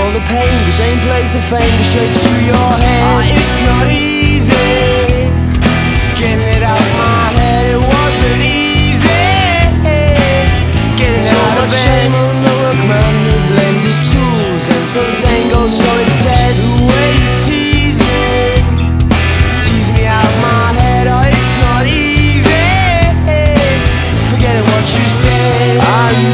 all the pain, the same place the fame goes straight to your head. It's not easy getting it out my head. It wasn't easy getting so out of bed. So much shame on the workman who blames his tools, and so the saying goes, so